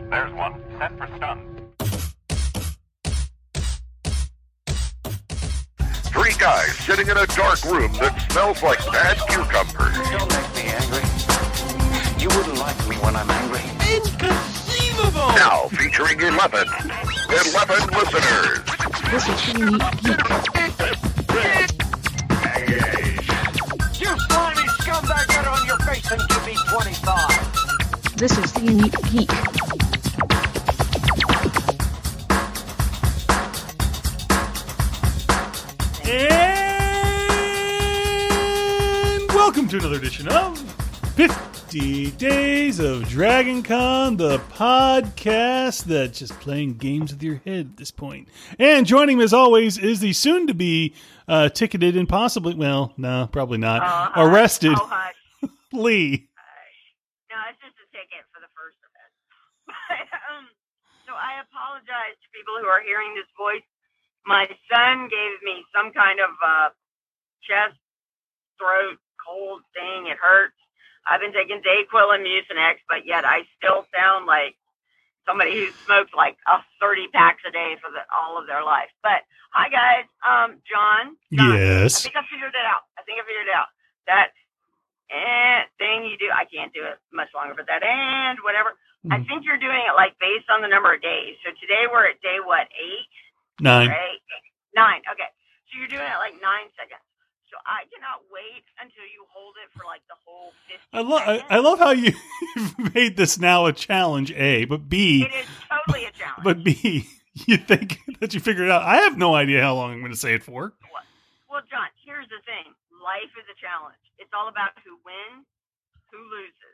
There's one. Set for stun. 3 guys sitting in a dark room that smells like bad cucumbers. Don't make me angry. You wouldn't like me when I'm angry. Inconceivable! Now featuring 11 listeners. This is the Unique Geek. You slimy scumbag, get on your face and give me 25. This is the Unique Geek. And welcome to another edition of 50 Days of Dragon Con, the podcast that's just playing games with your head at this point. And joining me as always is the soon-to-be ticketed and possibly, well, no, probably not, arrested Lee. No, it's just a ticket for the first event. So I apologize to people who are hearing this voice. My son gave me some kind of chest, throat, cold thing. It hurts. I've been taking Dayquil and Mucinex, but yet I still sound like somebody who smoked like 30 packs a day for all of their life. But hi, guys. John. Yes. I think I figured it out. That thing you do, I can't do it much longer, but that and whatever. I think you're doing it like based on the number of days. So today we're at day what, 8? 9. Right? 9. Okay. So you're doing it like 9 seconds. So I cannot wait until you hold it for like the whole 50 I love how you've made this now a challenge, A, but B. It is totally a challenge. But B, you think that you figured it out. I have no idea how long I'm going to say it for. Well, John, here's the thing. Life is a challenge. It's all about who wins, who loses,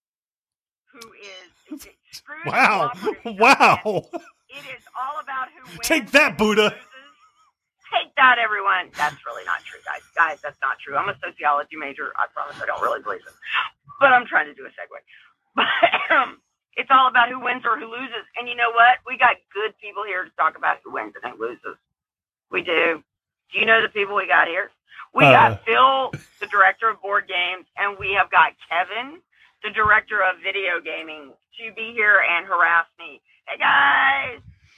who is screwed. Wow. Wow. It is all about who wins. Take that, Buddha. Loses. Take that, everyone. That's really not true, guys. Guys, that's not true. I'm a sociology major. I promise I don't really believe it. But I'm trying to do a segue. But it's all about who wins or who loses. And you know what? We got good people here to talk about who wins and who loses. We do. Do you know the people we got here? We got Phil, the director of board games, and we have got Kevin, the director of video gaming, to be here and harass me. Hey, guys.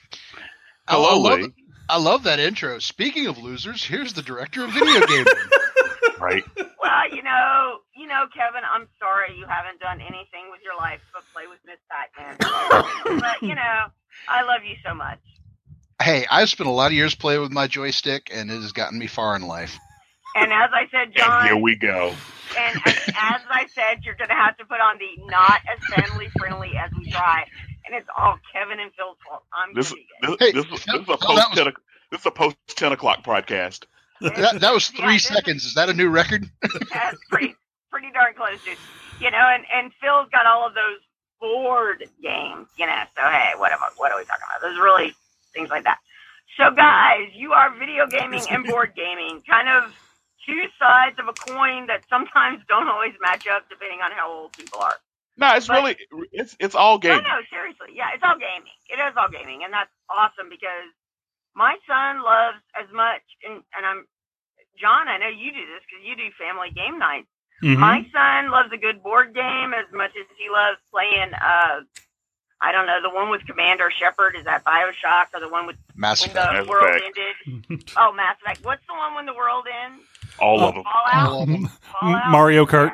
Hello, I love that intro. Speaking of losers, here's the director of video gaming. Right. Well, you know, Kevin, I'm sorry you haven't done anything with your life but play with Miss Pac-Man. But, I love you so much. Hey, I've spent a lot of years playing with my joystick, and it has gotten me far in life. And as I said, John. And here we go. And as I said, you're going to have to put on the not as family friendly as we try. And it's all Kevin and Phil's fault. This is a post 10 o'clock podcast. That was 3 seconds. Is that a new record? That's pretty darn close, dude. And Phil's got all of those board games, So hey, what are we talking about? There's really things like that. So guys, you are video gaming and board gaming, kind of two sides of a coin that sometimes don't always match up depending on how old people are. No, it's all gaming. No, seriously. Yeah, it's all gaming. It is all gaming. And that's awesome because my son loves as much, and John, I know you do this because you do family game nights. Mm-hmm. My son loves a good board game as much as he loves playing, I don't know, the one with Commander Shepard. Is that BioShock or the one with Mass Effect. When the world ended? Oh, Mass Effect. What's the one when the world ends? All of them. Fallout? Mario Kart.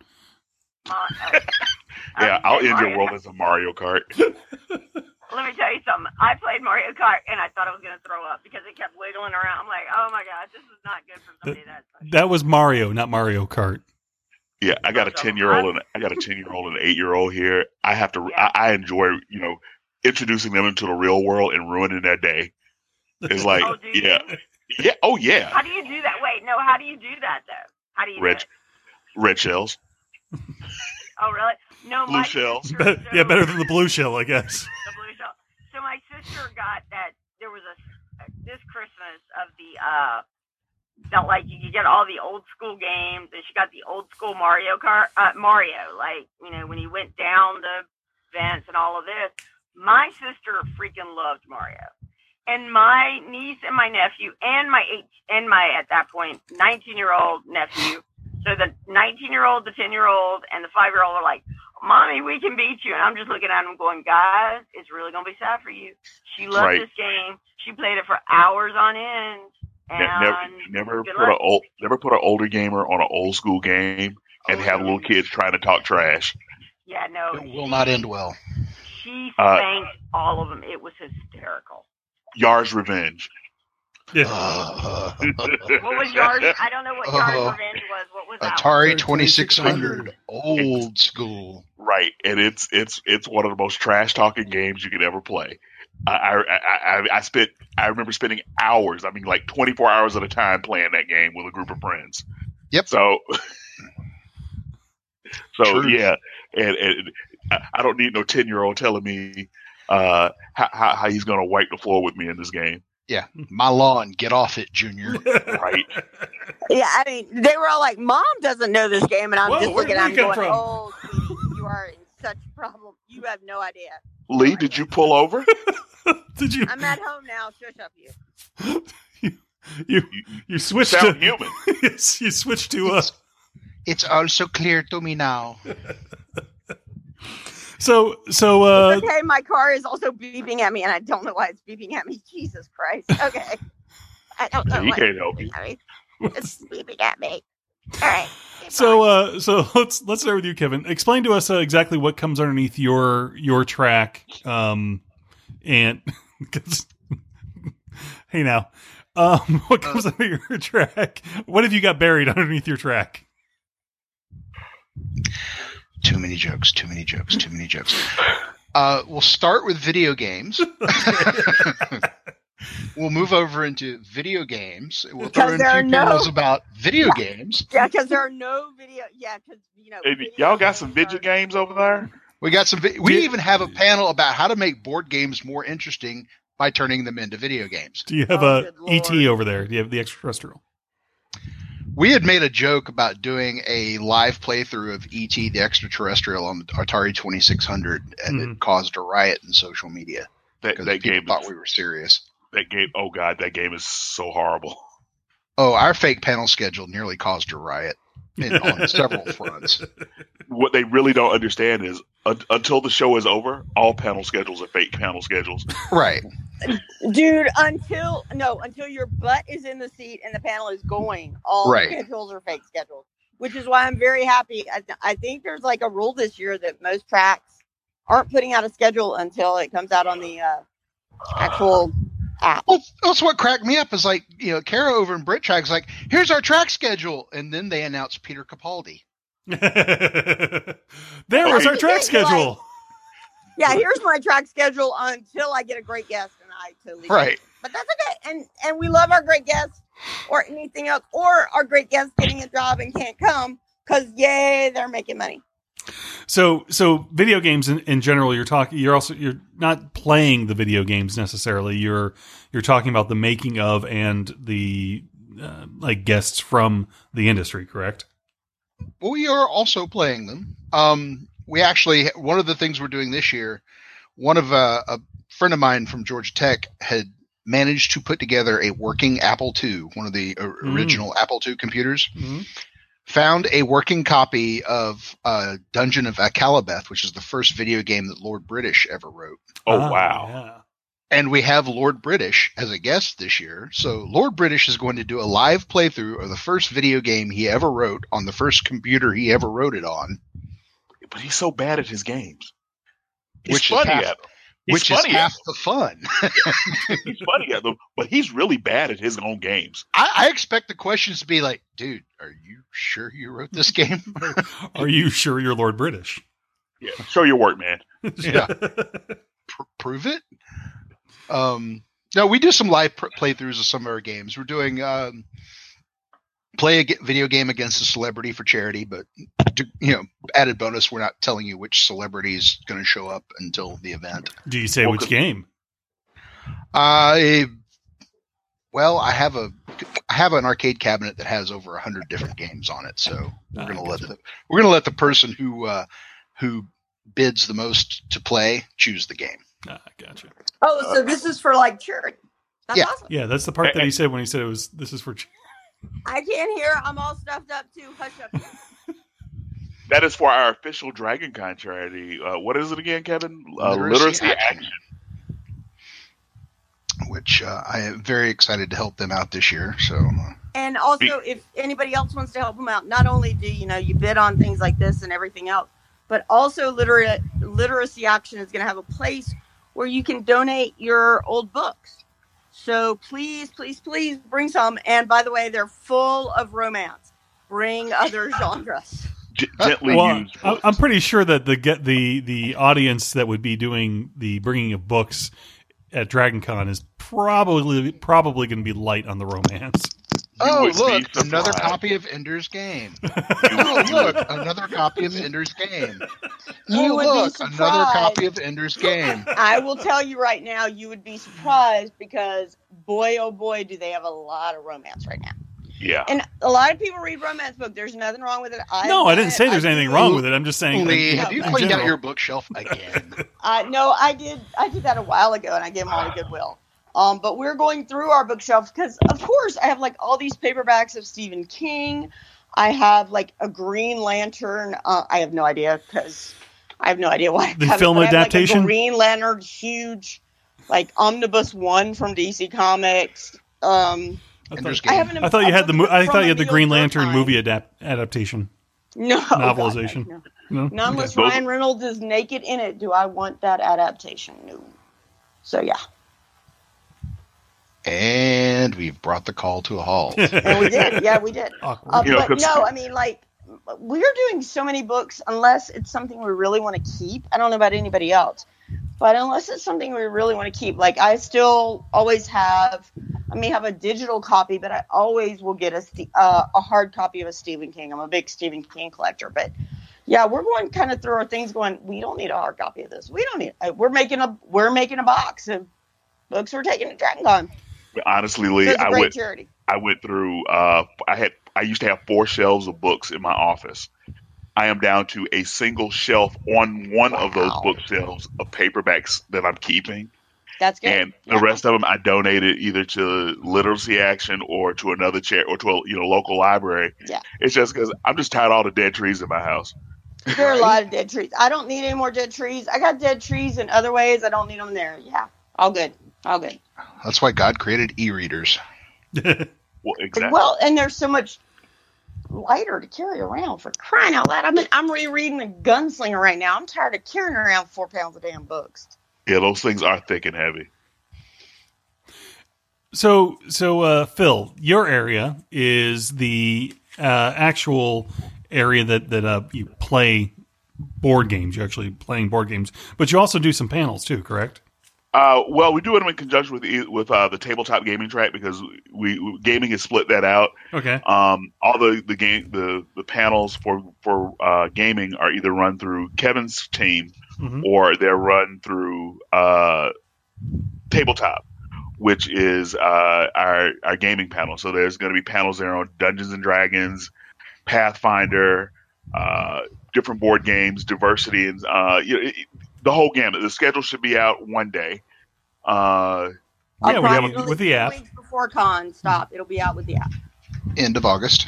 Yeah, I'll end your world as a Mario Kart. Let me tell you something. I played Mario Kart, and I thought I was going to throw up because it kept wiggling around. I'm like, oh, my God, this is not good for somebody that's... That was Mario, not Mario Kart. Yeah, I got a 10-year-old and an 8-year-old here. I have to. Yeah. I enjoy, introducing them into the real world and ruining their day. It's like, yeah. Oh, yeah. How do you do that? Wait, no. How do you do that though? How do you do it? Red shells. Oh, really? No, blue shells. Better than the blue shell, I guess. The blue shell. So my sister got that. There was this Christmas of the that like you could get all the old school games, and she got the old school Mario Kart, Mario, like when he went down the vents and all of this. My sister freaking loved Mario, and my niece and my nephew and my at that point 19-year-old nephew So the 19-year-old, the 10-year-old, and the 5-year-old are like, Mommy, we can beat you. And I'm just looking at them going, guys, it's really going to be sad for you. She loved this game. She played it for hours on end. And never put an older gamer on an old school game and have little kids trying to talk trash. Yeah, no. It will not end well. She spanked all of them. It was hysterical. Yar's Revenge. Yeah. What was Yar's? I don't know what Yar's Revenge was. What was that? Atari 2600, old school. Right, and it's one of the most trash talking games you could ever play. I remember spending hours. I mean, like 24 hours at a time playing that game with a group of friends. Yep. So True. Yeah, and I don't need no 10-year-old telling me how he's gonna wipe the floor with me in this game. Yeah, my lawn, get off it, Junior. Right. Yeah, I mean, they were all like, Mom doesn't know this game, and I'm just looking at him going, from? oh, sweetie, you are in such problem. You have no idea. Lee, did you pull over? Did you? I'm at home now. Shush up, you. You switched Sound to human. Yes, you switched to It's also clear to me now. So Okay, my car is also beeping at me, and I don't know why it's beeping at me. Jesus Christ. Okay. I don't know. He can't help you. It's beeping at me. All right. So let's start with you, Kevin. Explain to us exactly what comes underneath your track. And hey now, what comes under your track? What have you got buried underneath your track? Too many jokes. We'll start with video games. We'll move over into video games. We'll throw in a few panels about video games. Yeah, because there are no video. Yeah, because Y'all got some video games over there? We got some. We even have a panel about how to make board games more interesting by turning them into video games. Do you have a ET over there? Do you have the extraterrestrial? We had made a joke about doing a live playthrough of E.T. the Extraterrestrial on the Atari 2600, and it caused a riot in social media. That game thought we were serious. That game, oh God, that game is so horrible. Oh, our fake panel schedule nearly caused a riot on several fronts. What they really don't understand is until the show is over, all panel schedules are fake panel schedules. Right. Dude, until your butt is in the seat and the panel is going, all schedules are fake schedules, which is why I'm very happy. I think there's like a rule this year that most tracks aren't putting out a schedule until it comes out on the actual app. Well, that's what cracked me up is like, Kara over in Brit Track's like, here's our track schedule. And then they announced Peter Capaldi. There was our track schedule. Like, yeah, here's my track schedule until I get a great guest, and I totally right. But that's okay, and we love our great guests or anything else, or our great guests getting a job and can't come because yay, they're making money. So video games in general, you're not playing the video games necessarily. You're talking about the making of and the like guests from the industry, correct? We are also playing them. We actually, one of the things we're doing this year, one of a friend of mine from Georgia Tech had managed to put together a working Apple II, one of the original Apple II computers, found a working copy of Dungeon of Akalabeth, which is the first video game that Lord British ever wrote. Oh, wow. Yeah. And we have Lord British as a guest this year. So Lord British is going to do a live playthrough of the first video game he ever wrote on the first computer he ever wrote it on. But he's so bad at his games. Which is half the fun. He's funny at them, but he's really bad at his own games. I expect the questions to be like, dude, are you sure you wrote this game? Are you sure you're Lord British? Yeah, show your work, man. Yeah. Prove it. No, we do some live playthroughs of some of our games. We're doing play a video game against a celebrity for charity, but added bonus, we're not telling you which celebrity is going to show up until the event. Do you say which game? Well, I have an arcade cabinet that has over 100 different games on it, so we're going to let the person who bids the most to play choose the game. Gotcha. Oh, so this is for like charity. That's awesome. Yeah, that's the part that he said when he said this is for charity. I can't hear. I'm all stuffed up too. Hush up. That is for our official Dragon Con charity. What is it again, Kevin? Literacy Action. Which I am very excited to help them out this year. So, And also, if anybody else wants to help them out, not only do you bid on things like this and everything else, but also Literacy Action is going to have a place where you can donate your old books. So please, please, please bring some. And by the way, they're full of romance. Bring other genres. Gently used. I'm pretty sure that the audience that would be doing the bringing of books at DragonCon is probably going to be light on the romance. Oh, look, another copy of Ender's Game. Oh, look, another copy of Ender's Game. You would be surprised. Another copy of Ender's Game. I will tell you right now, you would be surprised because boy, oh boy, do they have a lot of romance right now. Yeah. And a lot of people read romance books. There's nothing wrong with it. No, I didn't say there's anything wrong with it. I'm just saying. Lee, have you cleaned out your bookshelf again? No, I did. I did that a while ago, and I gave them all to Goodwill. But we're going through our bookshelf because, of course, I have like all these paperbacks of Stephen King. I have like a Green Lantern. I have no idea because I have no idea why. The film adaptation. Like a Green Lantern, huge, like Omnibus 1 from DC Comics. I thought you had the Green Lantern movie adaptation. No, novelization. God, no. Not unless Ryan Reynolds is naked in it. Do I want that adaptation? No. So yeah. And we've brought the call to a halt. And we did. Yeah, we did. But no, I mean, like, we're doing so many books unless it's something we really want to keep. I don't know about anybody else. But unless it's something we really want to keep, like I still always have, I may have a digital copy, but I always will get a hard copy of a Stephen King. I'm a big Stephen King collector, but yeah, we're going kind of through our things going, we don't need a hard copy of this. We don't need, we're making a box of books we're taking to DragonCon. Honestly, Lee, I went through, I used to have 4 shelves of books in my office. I am down to a single shelf on one of those bookshelves of paperbacks that I'm keeping. That's good. And the rest of them I donated either to Literacy Action or to another chair or to a local library. Yeah. It's just because I'm just tired of all the dead trees in my house. There are a lot of dead trees. I don't need any more dead trees. I got dead trees in other ways. I don't need them there. Yeah. All good. That's why God created e-readers. Well, exactly. Well, and there's so much lighter to carry around, for crying out loud. I'm rereading The Gunslinger right now. I'm tired of carrying around 4 pounds of damn books. Yeah, those things are thick and heavy. So Phil, your area is the actual area that you play board games. You're actually playing board games, but you also do some panels too, correct? Well, we do it in conjunction with the tabletop gaming track because gaming has split that out. Okay. All the panels for gaming are either run through Kevin's team or they're run through tabletop, which is our gaming panel. So there's going to be panels there on Dungeons and Dragons, Pathfinder, different board games, diversity, and the whole gamut. The schedule should be out one day. We have it with the app. Weeks before con stop, it'll be out with the app. End of August.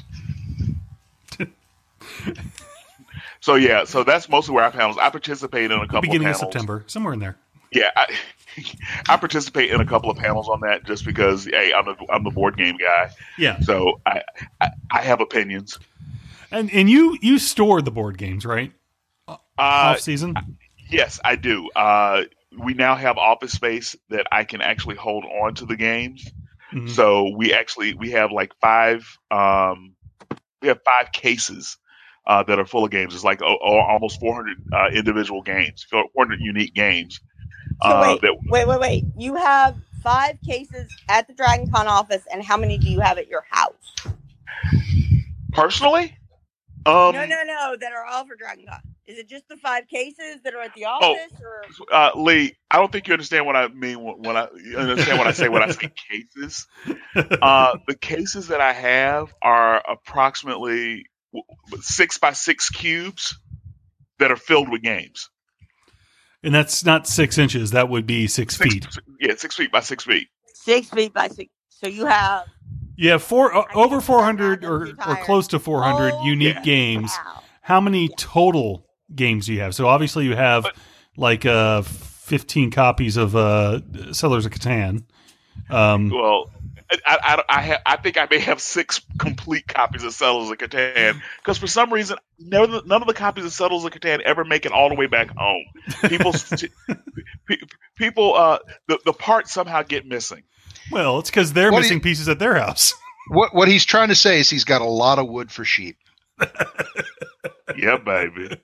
So that's mostly where our panels. I participate in a couple beginning of panels. of September, somewhere in there. Yeah, I participate in a couple of panels on that just because I'm the board game guy. Yeah. So I have opinions. And you store the board games, right? Off season. Yes, I do. We now have office space that I can actually hold on to the games. Mm-hmm. So we have like 5 cases that are full of games. It's like almost 400 individual games, 400 unique games. So wait. You have 5 cases at the DragonCon office, and how many do you have at your house? Personally? No, that are all for DragonCon. Is it just the 5 cases that are at the office? Lee, I don't think you understand what I mean when I say cases. The cases that I have are approximately 6 by 6 cubes that are filled with games. And that's not 6 inches. That would be 6 feet. Yeah, 6 feet by 6 feet. 6 feet by 6. So you have You have over 400 or close to 400 unique games. Wow. How many total games do you have? So obviously you have 15 copies of Settlers of Catan. Well, I think I may have 6 complete copies of Settlers of Catan because for some reason none of the copies of Settlers of Catan ever make it all the way back home. The parts somehow get missing. Well, it's because they're missing pieces at their house. What he's trying to say is he's got a lot of wood for sheep. Yeah, baby.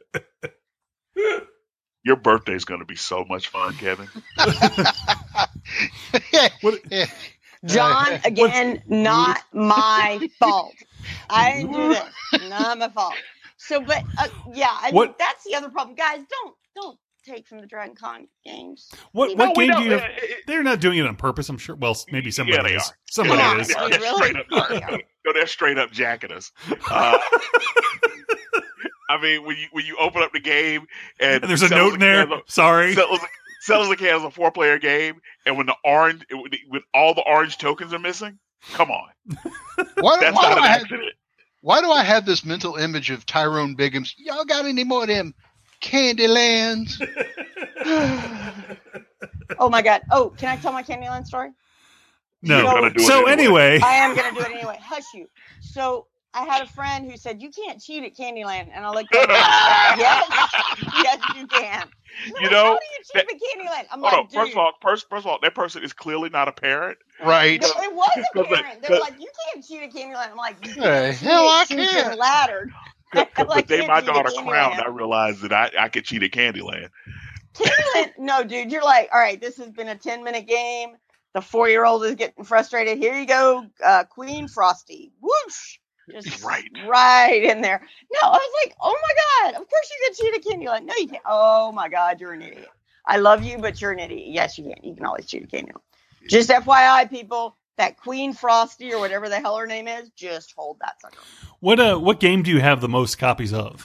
Your birthday's going to be so much fun, Kevin. John, again, not my fault. I didn't do this. Not my fault. So, but I mean, that's the other problem, guys. Don't take from the Dragon Con games. What game do you have? They're not doing it on purpose, I'm sure. Well, maybe somebody is. Somebody is. They're straight up jacking us. I mean, when you open up the game and there's a note in there. Sorry. Settlers of Catan is a 4-player game, and when all the orange tokens are missing, come on. That's not an accident. Why do I have this mental image of Tyrone Biggums? Y'all got any more of them Candylands? Oh my God! Oh, can I tell my Candyland story? No. So anyway, I am going to do it anyway. Hush you. So I had a friend who said you can't cheat at Candyland, and I looked at him. Yes, you can. No, how do you cheat at Candyland? I'm like, dude. First of all, that person is clearly not a parent. Right. No, it was a parent. They're like, you can't cheat at Candyland. I'm like, hell, I can't. Laddered. But they my daughter crowned. I realized that I could cheat at Candyland. Candyland? No, dude. You're like, all right, this has been a 10-minute game. The 4-year-old is getting frustrated. Here you go, Queen Frosty. Whoosh. Just right in there. No, I was like, oh my God, of course you can cheat at Candyland. No, you can't. Oh my God, you're an idiot. I love you, but you're an idiot. Yes, you can. You can always cheat at Candyland. Just FYI, people, that Queen Frosty or whatever the hell her name is, just hold that sucker. What game do you have the most copies of?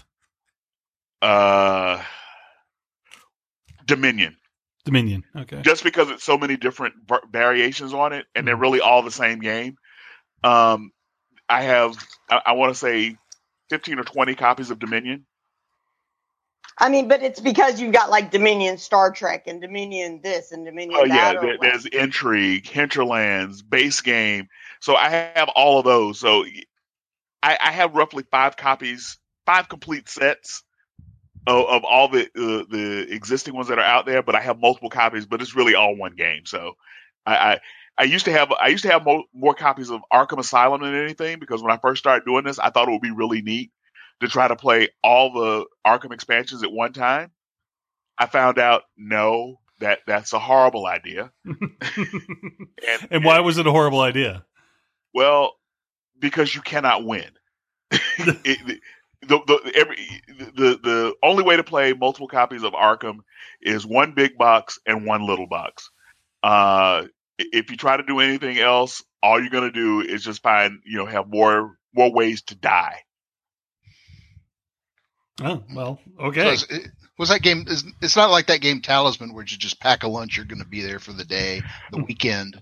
Dominion. Okay. Just because it's so many different variations on it, and they're really all the same game. I have, I want to say, 15 or 20 copies of Dominion. I mean, but it's because you've got like Dominion Star Trek and Dominion this and Dominion that. Oh, yeah. There's Intrigue, Hinterlands, Base Game. So I have all of those. So I have roughly 5 complete sets of all the existing ones that are out there, but I have multiple copies, but it's really all one game. So I used to have more copies of Arkham Asylum than anything, because when I first started doing this, I thought it would be really neat to try to play all the Arkham expansions at one time. I found out, no, that's a horrible idea. and why was it a horrible idea? Well, because you cannot win. The only way to play multiple copies of Arkham is one big box and one little box. If you try to do anything else, all you're going to do is just have more ways to die. Oh, well, okay. So was that game? It's not like that game Talisman, where you just pack a lunch. You're going to be there for the day, the weekend.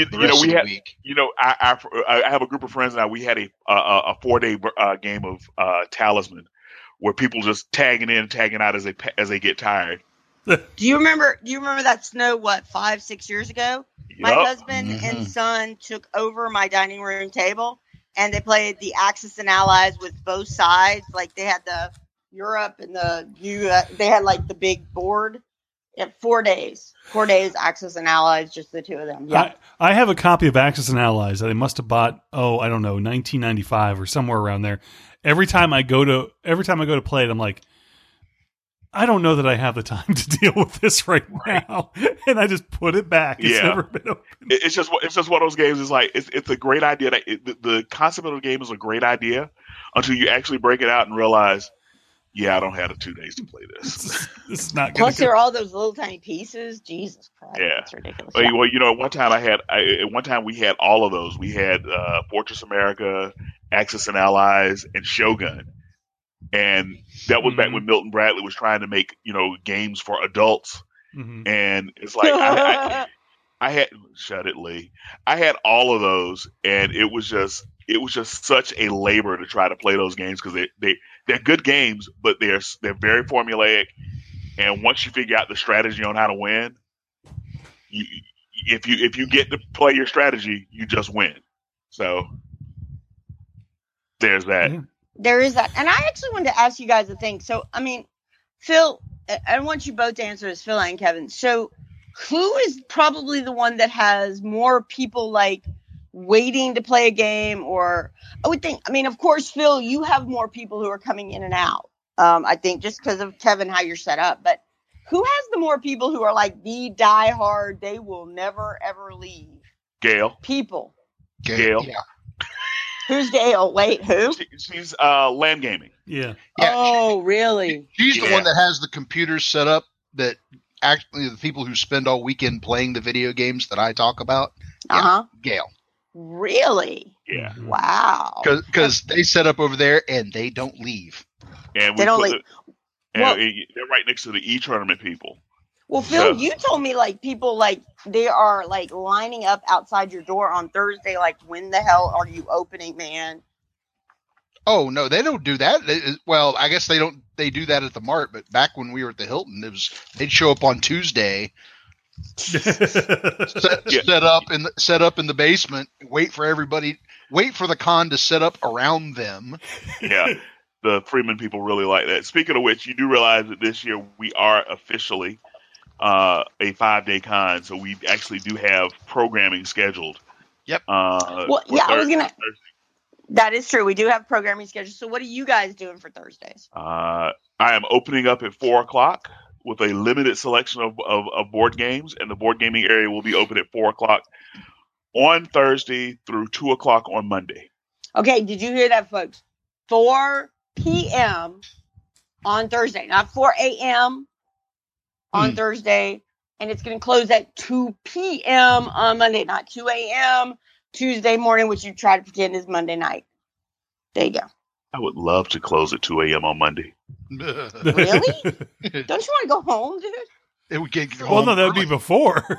I have a group of friends now. We had a 4-day game of Talisman, where people just tagging in and tagging out as they get tired. Do you remember that snow? 5-6 years ago? Yep. My husband and son took over my dining room table, and they played the Axis and Allies with both sides. Like they had the Europe and the US. They had like the big board. 4 days. 4 days, Axis and Allies, just the two of them. Yeah. I have a copy of Axis and Allies that I must have bought, I don't know, 1995 or somewhere around there. Every time I go to play it, I'm like, I don't know that I have the time to deal with this right now, and I just put it back. It's never been opened. It's just one of those games. It's like it's a great idea. The concept of the game is a great idea until you actually break it out and realize, I don't have the 2 days to play this. This is not. Plus, there are all those little tiny pieces. Jesus Christ, that's ridiculous. Well, one time we had all of those. We had Fortress America, Axis and Allies, and Shogun. And that was back when Milton Bradley was trying to make, games for adults. Mm-hmm. And it's like, I had Shut It, Lee. I had all of those, and it was just such a labor to try to play those games because they're good games, but they're very formulaic. And once you figure out the strategy on how to win, if you get to play your strategy, you just win. So there's that. There is that. And I actually wanted to ask you guys a thing. So, I mean, Phil, I want you both to answer this, Phil and Kevin. So who is probably the one that has more people like waiting to play a game? Or I would think, I mean, of course, Phil, you have more people who are coming in and out. I think just because of Kevin, how you're set up. But who has the more people who are like the diehard, they will never, ever leave? Gail. People. Gail. Yeah. Who's Gail? Wait, who? She's Land Gaming. Yeah. Oh, really? She's the one that has the computers set up that actually the people who spend all weekend playing the video games that I talk about. Uh-huh. Gail. Really? Yeah. Wow. Because they set up over there and they don't leave. And They don't leave. Well- they're right next to the e-tournament people. Well, Phil, Yeah. you told me like people like they are like lining up outside your door on Thursday. Like, when the hell are you opening, man? Oh no, they don't do that. Well, I guess they don't. They do that at the Mart, but back when we were at the Hilton, they'd show up on Tuesday, set up in the basement, wait for the con to set up around them. Yeah. The Freeman people really like that. Speaking of which, you do realize that this year we are officially a 5-day con, so we actually do have programming scheduled. Yep. Well, yeah, I was gonna. That is true. We do have programming scheduled. So, what are you guys doing for Thursdays? I am opening up at 4:00 with a limited selection of board games, and the board gaming area will be open at 4:00 on Thursday through 2:00 on Monday. Okay, did you hear that, folks? 4 p.m. on Thursday, not 4 a.m. on Thursday, and it's going to close at 2 p.m. on Monday, not 2 a.m. Tuesday morning, which you try to pretend is Monday night. There you go. I would love to close at 2 a.m. on Monday. Really? Don't you want to go home, dude? It would get Well, no, that would be before.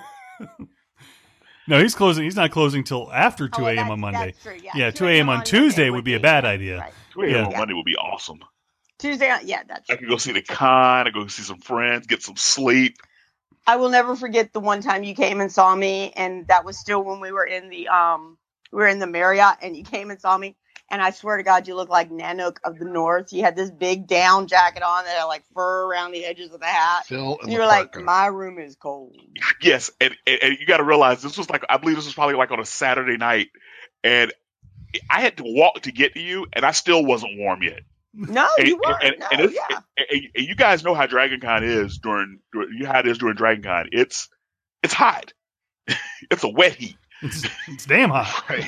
No, he's closing. He's not closing till after 2 a.m. on Monday. That's true, Yeah, 2 a.m. on Tuesday would be a bad idea. Right. 2 a.m. Yeah. on Monday would be awesome. Tuesday, that's I could go see the con, I go see some friends, get some sleep. I will never forget the one time you came and saw me, and that was still when we were in the Marriott, and you came and saw me, and I swear to God, you look like Nanook of the North. You had this big down jacket on that had like fur around the edges of the hat. Phil and You were like, my room is cold. Yes, and you got to realize this was like, I believe this was probably like on a Saturday night, and I had to walk to get to you, and I still wasn't warm yet. No, you weren't. And you guys know how Dragon Con is during Dragon Con. It's hot. It's a wet heat. It's damn hot. Right.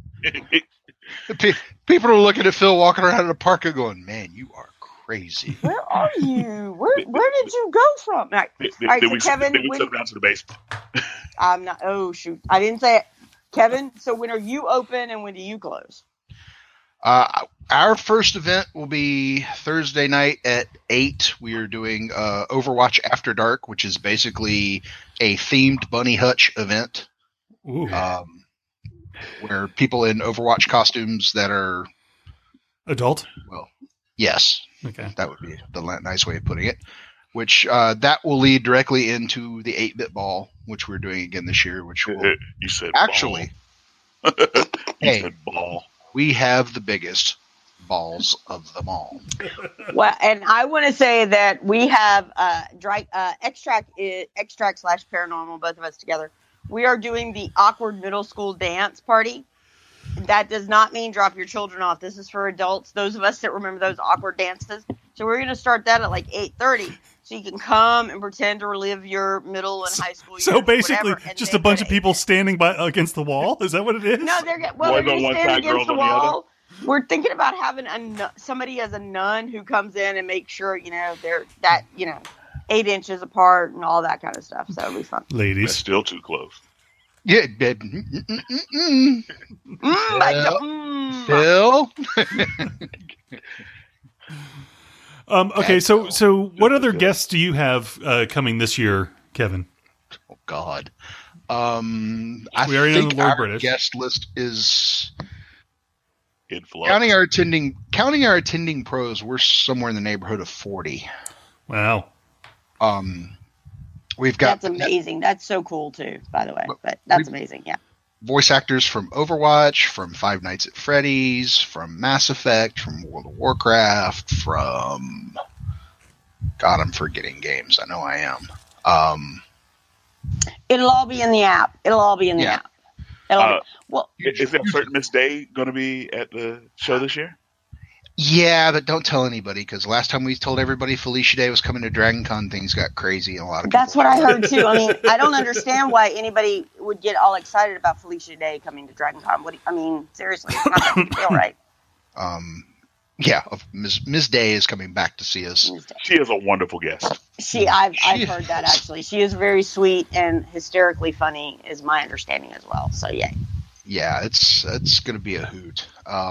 People are looking at Phil walking around in the park and going, "Man, you are crazy." Where are you? Where did you go from? All right, so Kevin, we took down to the basement. I'm not. Oh shoot, I didn't say it. Kevin, so when are you open and when do you close? Our first event will be Thursday night at 8. We are doing Overwatch After Dark, which is basically a themed Bunny Hutch event. Ooh. Where people in Overwatch costumes that are Adult? Well, yes. Okay. That would be the nice way of putting it. Which that will lead directly into the 8-bit ball, which we're doing again this year. Which will You said actually, ball. You hey, said ball. We have the biggest balls of them all. Well, and I want to say that we have Extract/Paranormal, both of us together. We are doing the awkward middle school dance party. That does not mean drop your children off. This is for adults, those of us that remember those awkward dances. So we're going to start that at like 8:30. So you can come and pretend to relive your middle and high school years. So basically, whatever, just a bunch of people standing by against the wall? Is that what it is? No, they're going to stand against the wall. We're thinking about having somebody as a nun who comes in and makes sure, they're 8 inches apart and all that kind of stuff. So it'll be fun. Ladies. That's still too close. Yeah, Phil. Okay, so what other guests do you have coming this year, Kevin? God. We I already know think the Lord our British. guest list is In flux. counting our attending pros. We're somewhere in the neighborhood of 40. Wow. We've got That's amazing. That's so cool too, by the way. But that's amazing. Yeah. voice actors from Overwatch, from Five Nights at Freddy's, from Mass Effect, from World of Warcraft, from God, I'm forgetting games. I know I am. It'll all be in the app. It'll all be in the app. Well, is there a certain Miss Day going to be at the show this year? Yeah, but don't tell anybody, because last time we told everybody Felicia Day was coming to Dragon Con, things got crazy and a lot of that's people what I heard too. I mean, I don't understand why anybody would get all excited about Felicia Day coming to Dragon Con. I mean, seriously, it's not that big a deal, right? Yeah, Ms. Day is coming back to see us. She is a wonderful guest. I've heard that actually. She is very sweet and hysterically funny, is my understanding as well. So yay. Yeah, it's going to be a hoot.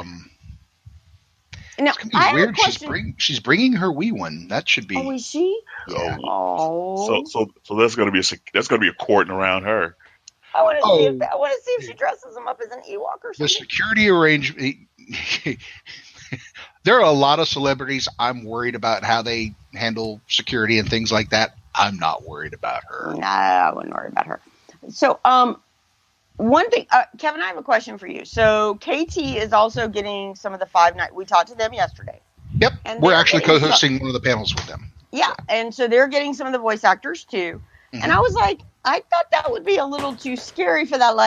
Now, it's going to be weird. She's bringing her wee one. That should be. Oh, is she? Yeah. Oh. So there's going to be a cordon around her. I want to see if she dresses him up as an Ewok or something. The security arrangement. There are a lot of celebrities I'm worried about how they handle security and things like that. I'm not worried about her. No, I wouldn't worry about her. So, one thing, Kevin, I have a question for you. So, KT is also getting some of the Five Nights. We talked to them yesterday. Yep, and we're actually co-hosting one of the panels with them. Yeah, and so they're getting some of the voice actors too. Mm-hmm. And I was like, I thought that would be a little too scary for that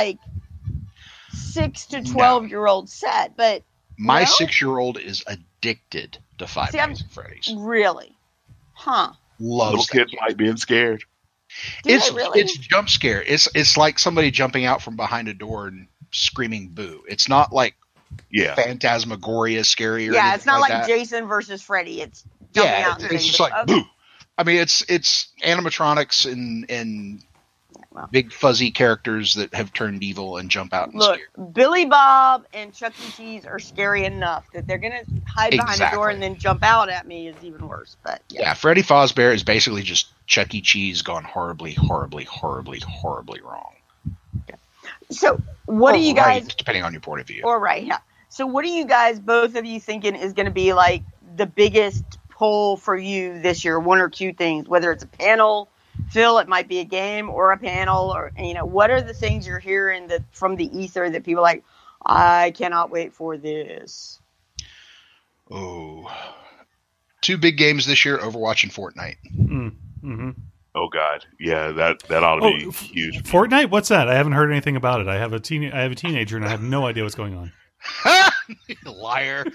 6 to 12-year-old set, but my 6-year-old is addicted to Five Nights at Freddy's. Really? Huh. Loves little kids like being scared. It's jump scare. It's like somebody jumping out from behind a door and screaming boo. It's not like phantasmagoria scary or anything it's not like that. Jason versus Freddy. It's jumping out and it's just like boo. I mean, it's animatronics and big fuzzy characters that have turned evil and jump out and scare. Billy Bob and Chuck E. Cheese are scary enough that they're going to hide behind the door and then jump out at me is even worse. But Freddy Fazbear is basically just Chuck E. Cheese gone horribly, horribly, horribly, horribly wrong. Okay. So what do you guys... depending on your point of view. So what do you guys, both of you, thinking is going to be the biggest pull for you this year? One or two things, whether it's a panel... Phil, it might be a game or a panel, or what are the things you're hearing from the ether that people are like, I cannot wait for this? Oh, 2 big games this year: Overwatch and Fortnite. Mm-hmm. Oh God, yeah, that ought to be huge. Fortnite? What's that? I haven't heard anything about it. I have a teenager, and I have no idea what's going on. Liar.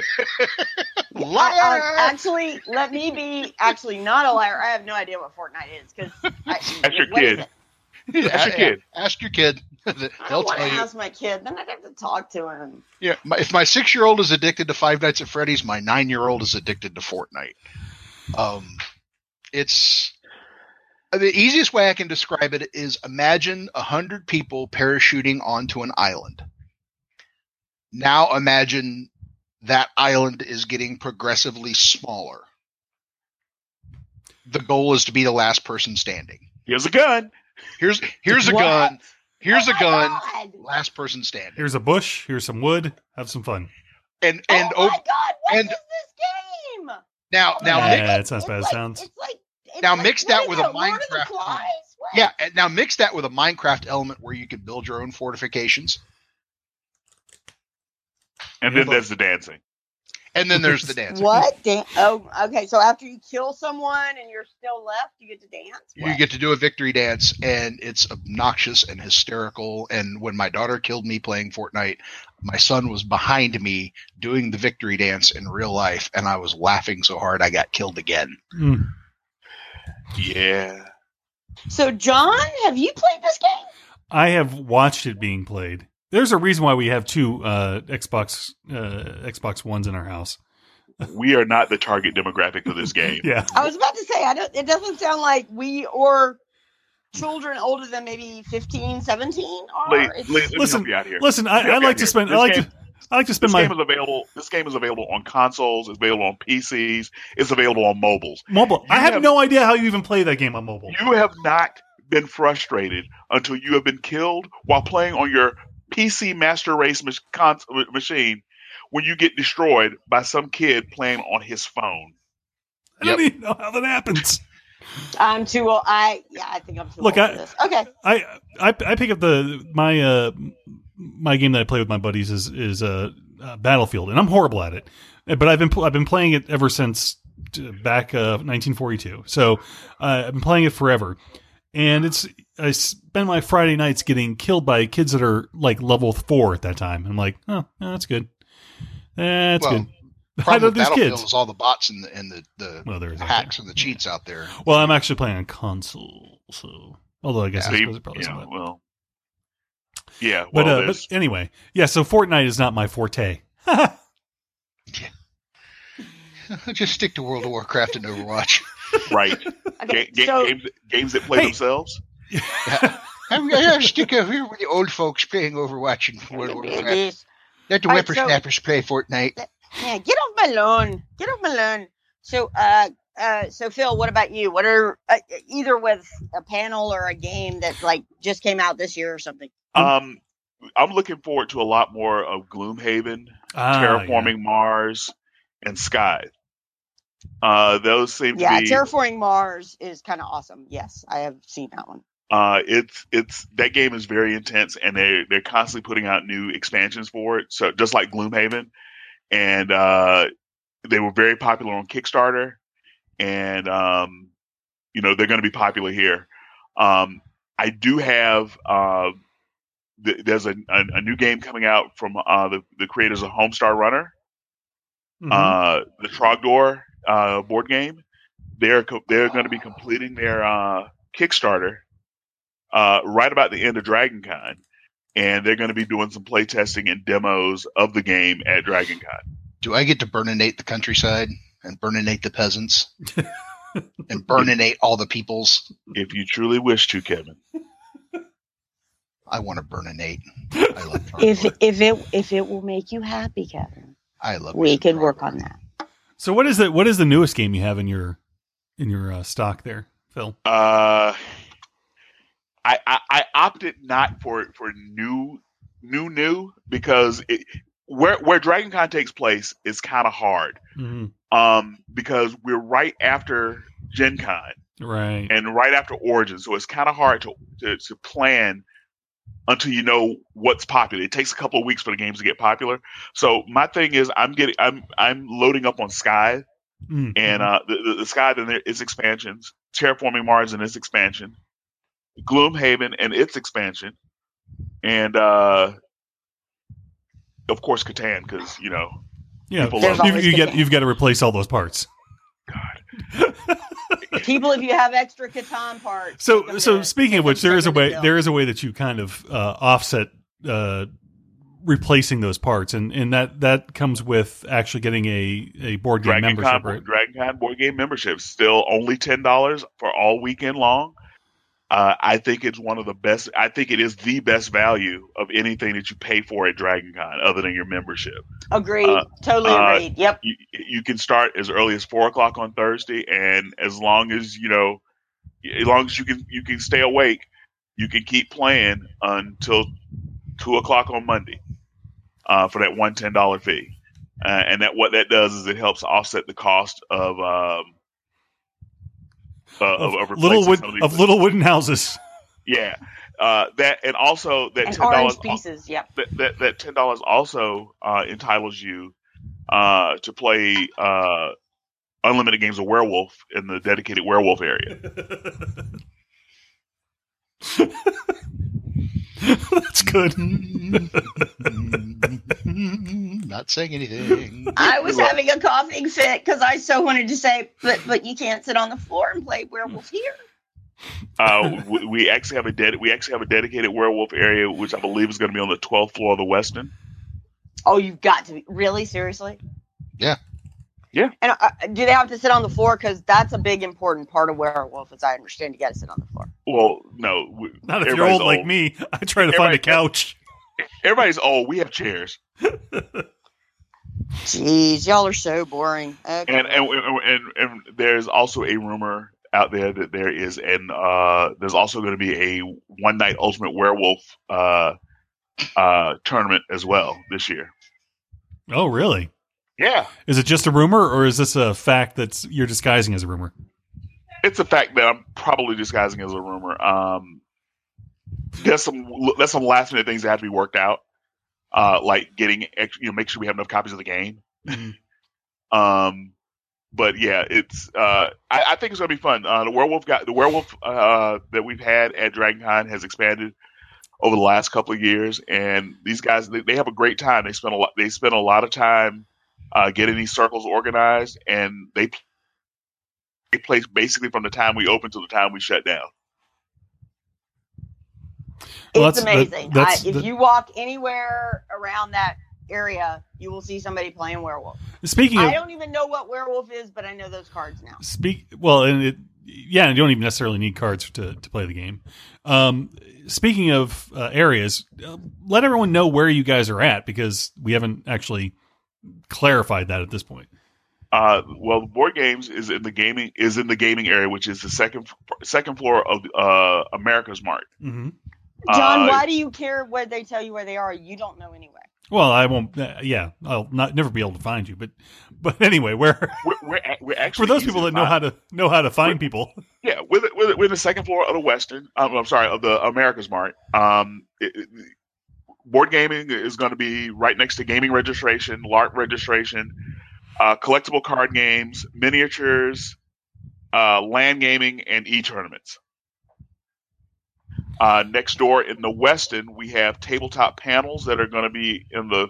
Liar. Actually, let me be not a liar. I have no idea what Fortnite is because ask your kid. Ask your kid. Ask your kid. They'll tell you. Ask my kid. Then I'd have to talk to him. Yeah, if my 6-year-old is addicted to Five Nights at Freddy's, my 9-year-old is addicted to Fortnite. It's the easiest way I can describe it is imagine 100 people parachuting onto an island. Now imagine that island is getting progressively smaller. The goal is to be the last person standing. Here's a gun. Here's a gun. Here's a gun. God. Last person standing. Here's a bush. Here's some wood. Have some fun. Oh my God! What is this game? Now, it's not as bad as it sounds. Mix that with a Minecraft. Yeah, and now mix that with a Minecraft element where you can build your own fortifications. And then there's the dancing. And then there's the dancing. What? Oh, okay. So after you kill someone and you're still left, you get to dance? What? You get to do a victory dance, and it's obnoxious and hysterical. And when my daughter killed me playing Fortnite, my son was behind me doing the victory dance in real life, and I was laughing so hard I got killed again. Mm. Yeah. So, John, have you played this game? I have watched it being played. There's a reason why we have 2 Xbox Ones in our house. We are not the target demographic of this game. Yeah, I was about to say, it doesn't sound like we or children older than maybe 15, 17 are. Listen, I like to spend. This game is available on consoles. It's available on PCs. It's available on mobiles. I have no idea how you even play that game on mobile. You have not been frustrated until you have been killed while playing on your PC Master Race machine when you get destroyed by some kid playing on his phone? I don't even know how that happens. I'm too old. I think I'm too old for this. Okay. I pick up my game that I play with my buddies is Battlefield, and I'm horrible at it. But I've been playing it ever since back 1942. So I've been playing it forever, and I spend my Friday nights getting killed by kids that are like level 4 at that time. I'm like, oh, that's good. That's good. Problem with Battlefield is all the bots and the hacks and the cheats out there. Well, I'm actually playing on console, so although I guess I suppose it probably yeah, isn't. well, yeah, but anyway, yeah. So Fortnite is not my forte. Just stick to World of Warcraft and Overwatch. Right. Okay, games that play themselves. I stick over here with the old folks playing Overwatch and World of Warcraft. Let the whippersnappers play Fortnite. Yeah, get off my lawn. Get off my lawn. So, so Phil, what about you? What are either with a panel or a game that like just came out this year or something? I'm looking forward to a lot more of Gloomhaven, Terraforming Mars, and Sky. Those seem to be... Terraforming Mars is kind of awesome. Yes, I have seen that one. It's that game is very intense, and they're constantly putting out new expansions for it. So just like Gloomhaven, and they were very popular on Kickstarter, and they're going to be popular here. I do have there's a new game coming out from the creators of Homestar Runner, the Trogdor board game. They're going to be completing their Kickstarter right about the end of DragonCon, and they're going to be doing some play testing and demos of the game at DragonCon. Do I get to burninate the countryside and burninate the peasants and burninate all the peoples? If you truly wish to, Kevin. I want to burninate. I love if it will make you happy, Kevin. I love. We can work on that. So what is the newest game you have in your stock there, Phil? I opted not for new because where DragonCon takes place is kind of hard. Because we're right after Gen Con, right, and right after Origins, so it's kind of hard to plan until you know what's popular. It takes a couple of weeks for the games to get popular. So my thing is, I'm loading up on Sky, and the Sky and its expansions, Terraforming Mars and its expansion, Gloomhaven and its expansion, and of course Catan, because people love you've got to replace all those parts. God. People, if you have extra Catan parts. So speaking of which, there is a way that you kind of offset replacing those parts, and that comes with actually getting a board game membership. Right? DragonCon board game membership, still only $10 for all weekend long. I think it's one of the best. I think it is the best value of anything that you pay for at DragonCon, other than your membership. Agreed. Totally agreed. Yep. You can start as early as 4:00 on Thursday, and as long as you can stay awake, you can keep playing until 2:00 on Monday for that $110 fee. And what that does is it helps offset the cost of little wooden houses. Yeah, that and also that and $10 orange pieces. Yep. That $10 also entitles you to play unlimited games of Werewolf in the dedicated Werewolf area. That's good. Not saying anything. I was having a coughing fit because I so wanted to say, but you can't sit on the floor and play Werewolf here. We actually have a dedicated Werewolf area, which I believe is going to be on the 12th floor of the Westin. Oh, you've got to be really seriously? Yeah. Yeah. And do they have to sit on the floor? Because that's a big important part of Werewolf, as I understand. You got to sit on the floor. Well, no. Not if you're old like me. I try to find a couch. Everybody's old. We have chairs. Jeez, y'all are so boring. Okay. And there's also a rumor out there that there is, and there's also going to be a one-night Ultimate Werewolf tournament as well this year. Oh, really? Yeah. Is it just a rumor, or is this a fact that you're disguising as a rumor? It's a fact that I'm probably disguising as a rumor. There's some last-minute things that have to be worked out, like getting make sure we have enough copies of the game. Mm-hmm. But yeah, it's I think it's gonna be fun. The werewolf that we've had at DragonCon has expanded over the last couple of years, and these guys they have a great time. They spend a lot of time getting these circles organized, and they play basically from the time we open to the time we shut down. It's amazing. If you walk anywhere around that area, you will see somebody playing werewolf. I don't even know what werewolf is, but I know those cards now. You don't even necessarily need cards to play the game. Speaking of areas, let everyone know where you guys are at, because we haven't actually clarified that at this point. Well, Board Games is in the gaming area, which is the second floor of America's Mart. Mm-hmm. John, why do you care what they tell you where they are? You don't know anyway. Well, I won't. I'll never be able to find you. But anyway, we're actually, for those people that know how to find people. Yeah, we're the second floor of the Western. I'm sorry, of the America's Mart. Board gaming is going to be right next to gaming registration, LARP registration, collectible card games, miniatures, land gaming, and e-tournaments. Next door in the Westin, we have tabletop panels that are going to be in the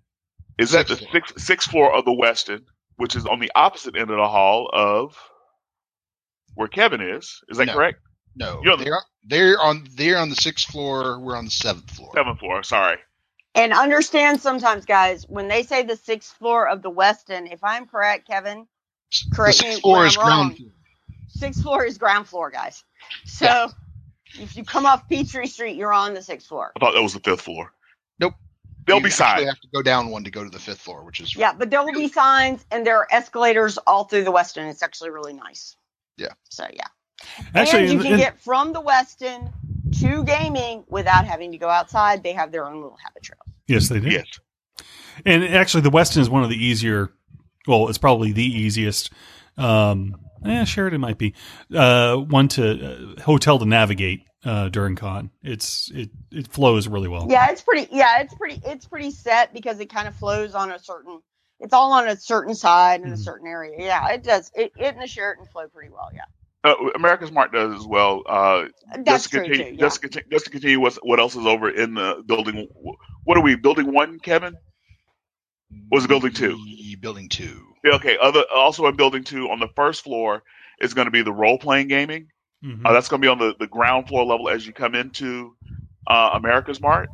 sixth floor of the Westin, which is on the opposite end of the hall of where Kevin is. Is that correct? No, they're on the sixth floor. We're on the seventh floor. Seventh floor. Sorry. And understand sometimes, guys, when they say the sixth floor of the Westin, if I'm correct, Kevin, correct me if I'm wrong. Sixth floor is ground floor, guys. So. Yeah. If you come off Peachtree Street, you're on the sixth floor. I thought that was the fifth floor. Nope. There'll be signs. You have to go down one to go to the fifth floor, which is... Yeah, but there will be signs, and there are escalators all through the Westin. It's actually really nice. Yeah. So, yeah. Actually, and you can get from the Westin to gaming without having to go outside. They have their own little habit trail. Yes, they do. Yes. And actually, the Westin is one of the easier... Well, it's probably the easiest... Sheridan might be one to hotel to navigate during con. It flows really well. Yeah, it's pretty set because it kind of flows on it's all on a certain side in a certain area. Yeah, it does. It and the Sheraton flow pretty well. Yeah. America's Mart does as well. That's true too. Yeah. Just to continue, what else is over in the building? What are we, building 1, Kevin? Or was it building 2? Building 2. Okay. Also in building 2 on the first floor is going to be the role-playing gaming. Mm-hmm. That's going to be on the ground floor level as you come into America's Mart.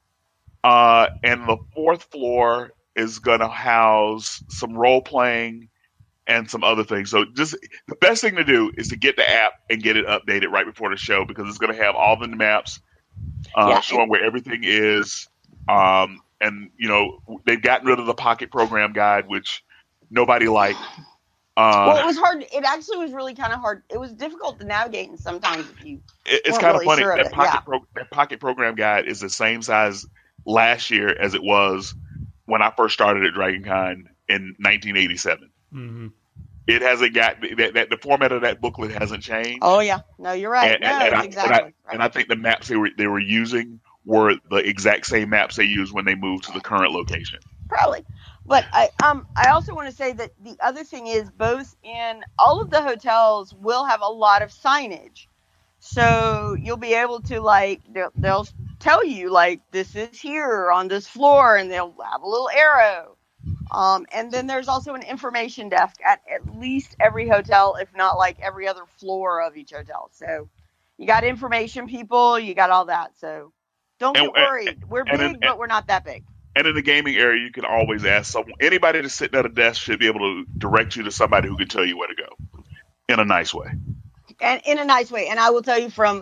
And the fourth floor is going to house some role-playing and some other things. So just the best thing to do is to get the app and get it updated right before the show, because it's going to have all the maps showing where everything is. And, they've gotten rid of the Pocket Program Guide, which nobody liked. Well, it was hard. It actually was really kind of hard. It was difficult to navigate, and sometimes if you it's kind of funny. Sure that Pocket Program Guide is the same size last year as it was when I first started at DragonCon in 1987. Mm-hmm. It hasn't got that. The format of that booklet hasn't changed. Oh yeah, no, you're right. Exactly. And I think the maps they were using were the exact same maps they used when they moved to the current location. Probably. But I also want to say that the other thing is both in all of the hotels will have a lot of signage. So you'll be able to they'll tell you this is here on this floor, and they'll have a little arrow. And then there's also an information desk at least every hotel, if not every other floor of each hotel. So you got information people, you got all that. So don't get worried. We're big, but we're not that big. And in the gaming area, you can always ask anybody that's sitting at a desk should be able to direct you to somebody who can tell you where to go in a nice way. And in a nice way. And I will tell you from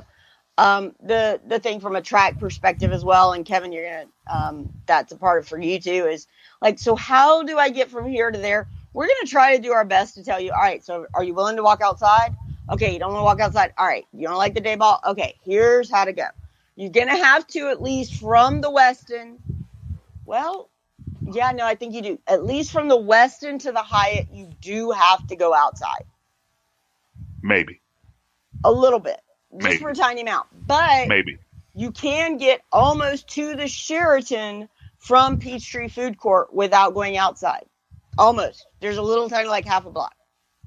the thing from a track perspective as well. And Kevin, you're going to, that's a part of for you too, is so how do I get from here to there? We're going to try to do our best to tell you, all right, so are you willing to walk outside? Okay, you don't want to walk outside. All right, you don't like the day ball. Okay, here's how to go. You're going to have to, at least from the Westin. Well, yeah, no, I think you do. At least from the Westin to the Hyatt, you do have to go outside. Maybe. A little bit. Just Maybe. for a tiny amount. But Maybe. you can get almost to the Sheraton from Peachtree Food Court without going outside. Almost. There's a little tiny, like half a block.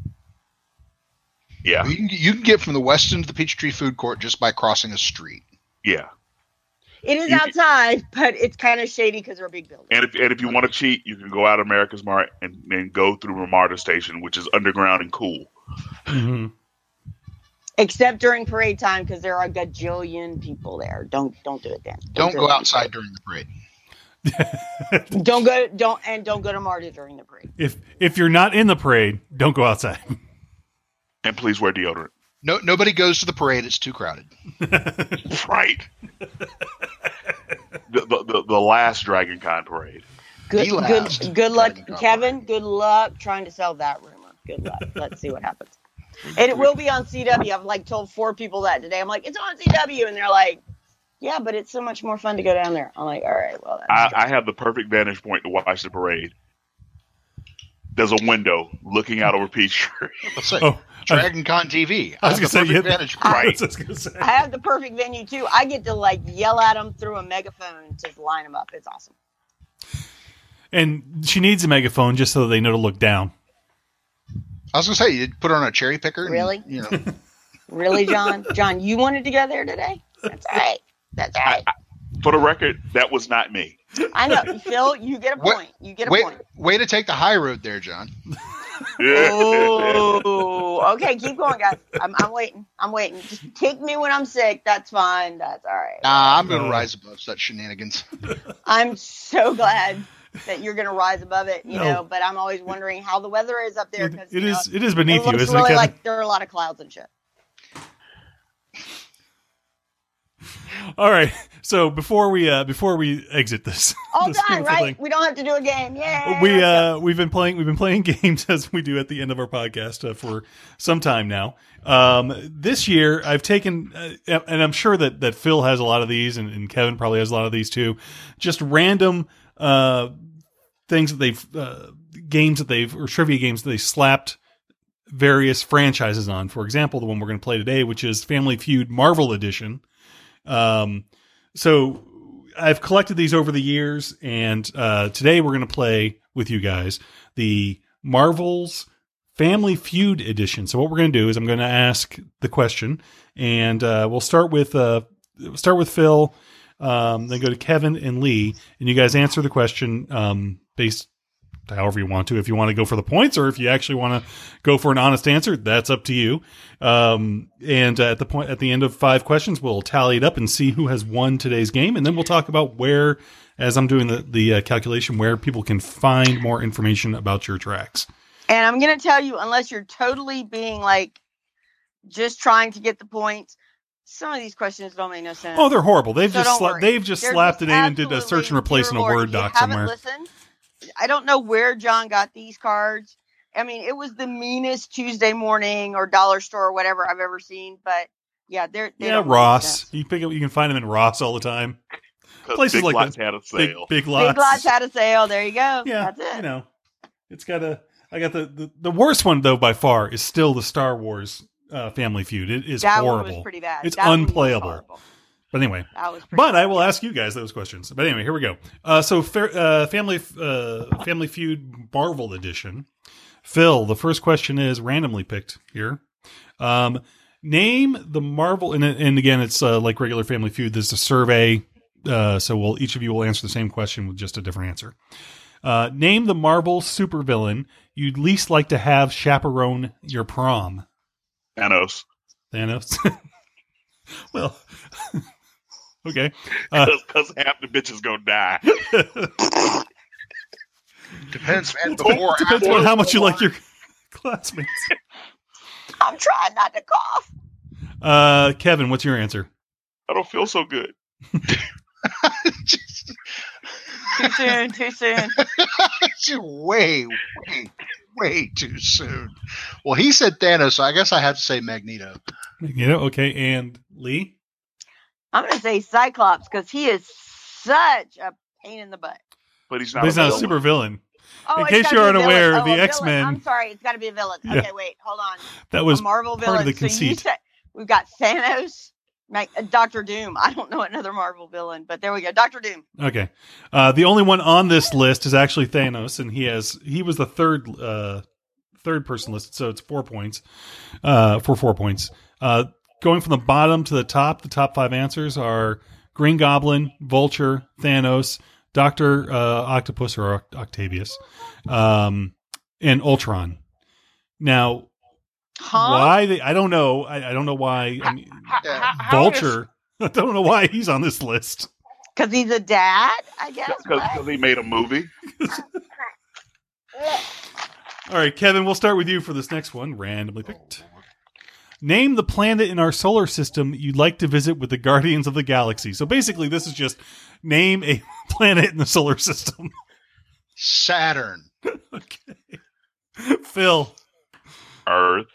Yeah. You can get from the Westin to the Peachtree Food Court just by crossing a street. Yeah. It is outside, but it's kind of shady because they're a big building. And if you want to cheat, you can go out of America's Mart and then go through Ramarda Station, which is underground and cool. Mm-hmm. Except during parade time, because there are a gajillion people there. Don't do it then. Don't go outside during the parade. Don't go to Marta during the parade. If you're not in the parade, don't go outside. And please wear deodorant. No, nobody goes to the parade. It's too crowded. Right. The last Dragon Con parade. Good luck, Kevin. Good luck trying to sell that rumor. Good luck. Let's see what happens. And it will be on CW. I've told 4 people that today. I'm like, it's on CW, and they're like, yeah, but it's so much more fun to go down there. I'm like, all right, well, I have the perfect vantage point to watch the parade. There's a window looking out over Peachtree. Let's say Dragon Con TV. I was going to say, vantage right. I have the perfect venue too. I get to yell at them through a megaphone to line them up. It's awesome. And she needs a megaphone just so they know to look down. I was going to say, you put her on a cherry picker. Really? And, Really, John? John, you wanted to go there today? That's all right. That's all right. For the record, that was not me. I know. Phil, you get a point. You get a point. Way to take the high road there, John. Oh, okay. Keep going, guys. I'm waiting. Just take me when I'm sick. That's fine. That's all right. Nah, I'm going to rise above such shenanigans. I'm so glad that you're going to rise above it, you know, but I'm always wondering how the weather is up there. It is beneath you, isn't really it, Kevin? there are a lot of clouds and shit. All right. So before we exit this, all this done, right? thing, We don't have to do a game. Yay! We've been playing games as we do at the end of our podcast for some time now. This year I've taken, and I'm sure that Phil has a lot of these, and Kevin probably has a lot of these too. Just random things that they've or trivia games that they slapped various franchises on. For example, the one we're going to play today, which is Family Feud Marvel Edition. So I've collected these over the years, and today we're going to play with you guys the Marvel's Family Feud Edition. So what we're going to do is I'm going to ask the question, and we'll start with Phil, then go to Kevin and Lee, and you guys answer the question based however you want to. If you want to go for the points, or if you actually want to go for an honest answer, that's up to you. And at the end of 5 questions, we'll tally it up and see who has won today's game, and then we'll talk about where, as I'm doing the calculation, where people can find more information about your tracks. And I'm going to tell you, unless you're totally being just trying to get the points, some of these questions don't make no sense. Oh, they're horrible. They've So just slapped it in and did a search and replace in a Word doc somewhere. Listened, I don't know where John got these cards. I mean, it was the meanest Tuesday morning or dollar store or whatever I've ever seen. But yeah, they don't Ross. You can find them in Ross all the time. Places Big like Lots that. had a sale. Big Lots. Big Lots had a sale. There you go. Yeah, that's it. It's got I got the worst one though by far is still the Star Wars Family Feud. It is that horrible. One was pretty bad. It's that unplayable. But anyway, I will ask you guys those questions. But anyway, here we go. So Family Feud Marvel Edition. Phil, the first question is randomly picked here. Name the Marvel, and again, it's like regular Family Feud. There's a survey, so each of you will answer the same question with just a different answer. Name the Marvel supervillain you'd least like to have chaperone your prom. Thanos. Well, okay. Because half the bitches gonna die. Depends, man. Depends on how much you like your classmates. I'm trying not to cough. Kevin, what's your answer? I don't feel so good. Too soon. Way way too soon. Well, he said Thanos, so I guess I have to say Magneto. Magneto, okay. And Lee? I'm going to say Cyclops because he is such a pain in the butt. But he's not a super villain. Oh, In case you aren't aware, the X-Men... I'm sorry, it's got to be a villain. Yeah. Okay, wait, hold on. That was a Marvel part villain. of the conceit. So you said we've got Thanos, Dr. Doom. I don't know another Marvel villain, but there we go. Dr. Doom. Okay. The only one on this list is actually Thanos, and he was the third person listed, so it's 4 points. For 4 points. Going from the bottom to the top 5 answers are Green Goblin, Vulture, Thanos, Dr. Octopus or Octavius, and Ultron. Now, why I don't know. I don't know why. I mean, Vulture. I don't know why he's on this list. Because he's a dad, I guess. Because he made a movie. All right, Kevin, we'll start with you for this next one, randomly picked. Name the planet in our solar system you'd like to visit with the Guardians of the Galaxy. So basically, this is just name a planet in the solar system. Saturn. Okay. Phil. Earth.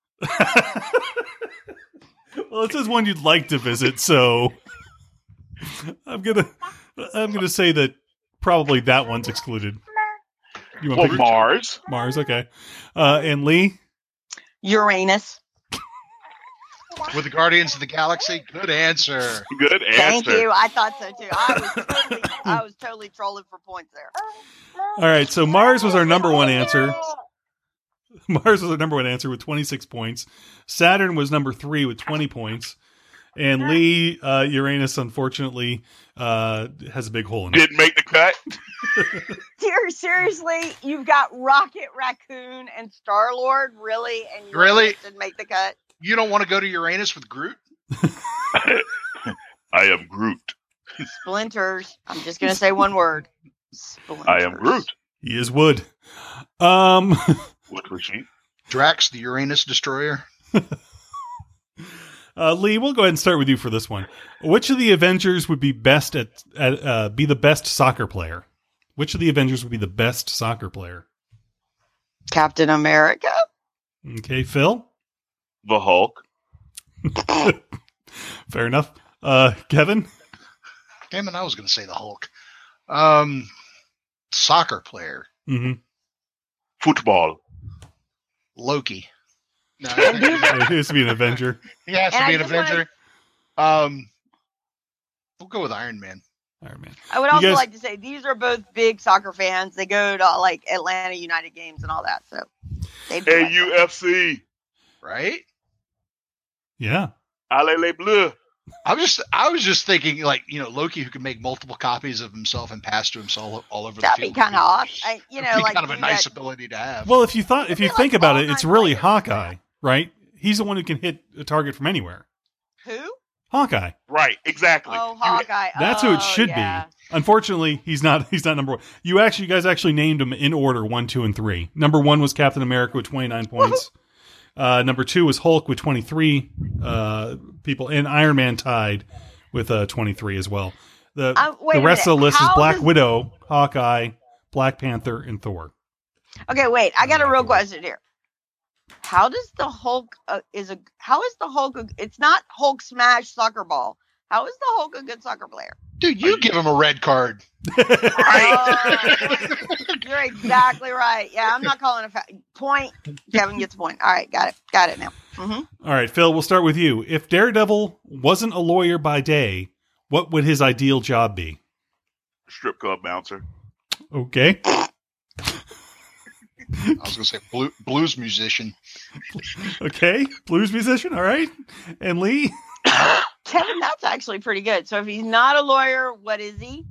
Well, it says one you'd like to visit, so I'm gonna say that probably that one's excluded. You want to pick Mars. Mars, okay. And Lee? Uranus. With the Guardians of the Galaxy? Good answer. Good answer. Thank you. I thought so too. I was totally trolling for points there. All right, so Mars was our number one answer. Mars was our number one answer with 26 points. Saturn was number 3 with 20 points. And Lee, Uranus, unfortunately, has a big hole in it. Didn't make the cut. Seriously, you've got Rocket Raccoon and Star-Lord, really? And Really? Didn't make the cut? You don't want to go to Uranus with Groot? I am Groot. Splinters. I'm just going to say one word. Splinters. I am Groot. He is wood. Wood machine. Drax, the Uranus destroyer. Lee, we'll go ahead and start with you for this one. Which of the Avengers would be best be the best soccer player? Which of the Avengers would be the best soccer player? Captain America. Okay, Phil? The Hulk. Fair enough. Kevin? Damn it, I was going to say the Hulk. Soccer player. Mm-hmm. Football. Loki. No, He has to be an Avenger. he has to be an Avenger. We'll go with Iron Man. Iron Man. I would also like to say these are both big soccer fans. They go to like Atlanta United games and all that. So AUFC. Right? Yeah. Allez les Bleus. I was just thinking, like, Loki who can make multiple copies of himself and pass to himself all over the field. That'd be kind of awesome. Like kind of a nice ability to have. Well, if you think about it, it's really Hawkeye, right? He's the one who can hit a target from anywhere. Who? Hawkeye. Right, exactly. Oh, Hawkeye. That's who it should be. Unfortunately, he's not number 1. You guys actually named him in order 1, 2, and 3. Number 1 was Captain America with 29 points. Number 2 was Hulk with 23 people, and Iron Man tied with 23 as well. The rest of the list is Black Widow, Hawkeye, Black Panther, and Thor. Okay, wait. I got a real question here. How does the Hulk it's not Hulk smash soccer ball. How is the Hulk a good soccer player? Dude, you give him a red card. You're exactly right. Yeah, I'm not calling a point. Kevin gets a point. All right, got it now. Mm-hmm. All right, Phil, we'll start with you. If Daredevil wasn't a lawyer by day, what would his ideal job be? Strip club bouncer. Okay. I was going to say blues musician. Okay, blues musician. All right, and Lee. Kevin, that's actually pretty good. So if he's not a lawyer, what is he?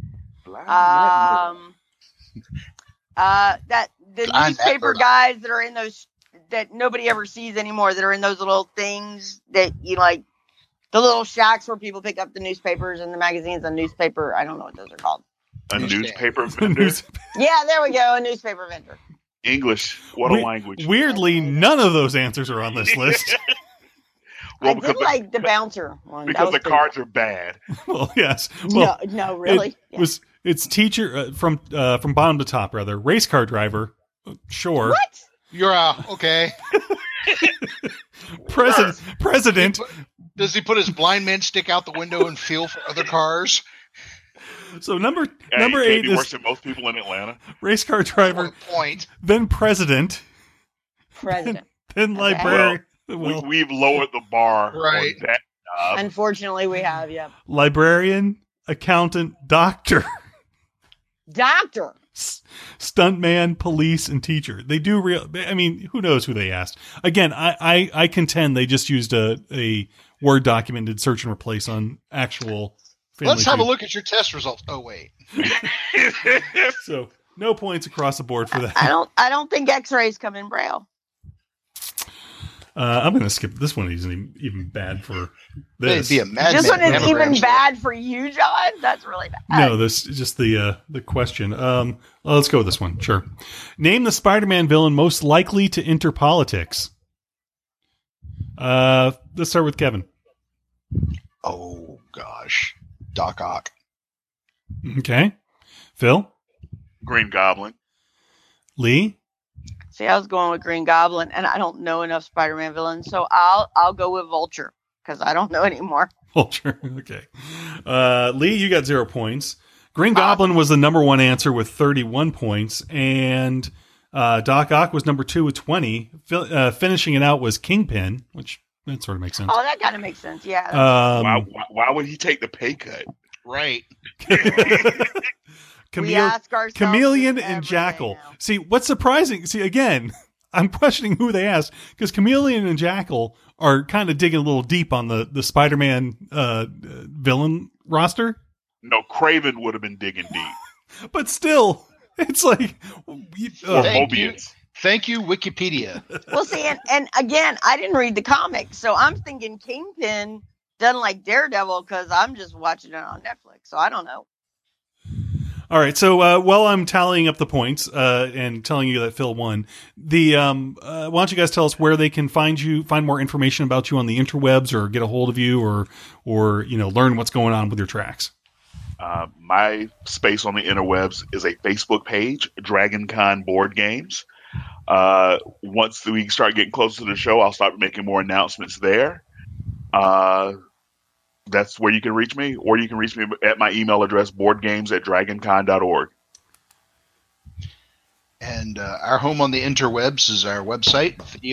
Newspaper guys that are in those that nobody ever sees anymore. That are in those little things that you like, the little shacks where people pick up the newspapers and the magazines. A newspaper. I don't know what those are called. A newspaper vendor. Yeah, there we go. A newspaper vendor. English. What a language. Weirdly, none of those answers are on this list. Well, I did like the bouncer one. Because the cards are bad. Well, yes. Well, no, really. It's teacher from bottom to top, rather. Race car driver, sure. What? You're okay. President. Does he put his blind man stick out the window and feel for other cars? So number 8 is is worse than most people in Atlanta. Race car driver. Point. Then president. Then librarian. Well, we've lowered the bar. Right. On that job. Unfortunately, we have. Yep. Librarian, accountant, doctor. Doctor. Stuntman, police, and teacher. They do I mean, who knows who they asked? Again, I contend they just used a Word document, did search and replace on actual Family Let's have Feud. a look at your test results. Oh, wait. So, no points across the board for that. I don't think X-rays come in Braille. I'm going to skip this one. Isn't even bad for this. It'd be a mad This one is even bad for you, John. That's really bad. No, this is just the question. Well, let's go with this one. Sure. Name the Spider-Man villain most likely to enter politics. Let's start with Kevin. Oh gosh, Doc Ock. Okay. Phil. Green Goblin. Lee. See, I was going with Green Goblin, and I don't know enough Spider-Man villains, so I'll go with Vulture because I don't know anymore. Vulture. Okay. Lee, you got 0 points. Green Goblin was the number one answer with 31 points, and Doc Ock was number 2 with 20. Finishing it out was Kingpin, which that sort of makes sense. Oh, that kind of makes sense. Yeah. Why would he take the pay cut? Right. Chameleon and Jackal. Now. See, what's surprising? See, again, I'm questioning who they asked because Chameleon and Jackal are kind of digging a little deep on the Spider-Man villain roster. No, Craven would have been digging deep. But still, it's like... Thank you, Wikipedia. Well, see, and again, I didn't read the comics, so I'm thinking Kingpin doesn't like Daredevil because I'm just watching it on Netflix, so I don't know. All right, so while I'm tallying up the points and telling you that Phil won, why don't you guys tell us where they can find more information about you on the interwebs, or get a hold of you, or learn what's going on with your tracks. My space on the interwebs is a Facebook page, DragonCon Board Games. Once we start getting closer to the show, I'll start making more announcements there. That's where you can reach me, or you can reach me at my email address, boardgames@dragoncon.org. And our home on the interwebs is our website,